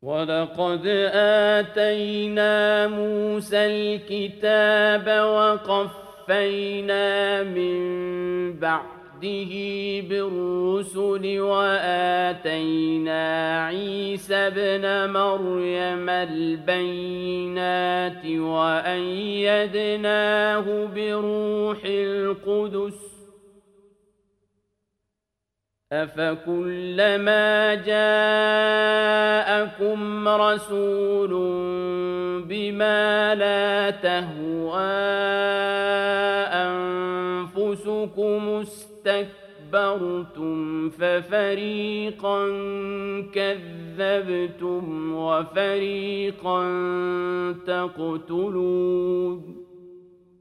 ولقد آتينا موسى الكتاب وقفينا من بعده بالرسل وآتينا عيسى ابن مريم البينات وأيدناه بروح القدس أفكلما جاءكم رسول بما لا تهوى أنفسكم استكبرتم ففريقا كذبتم وفريقا تقتلون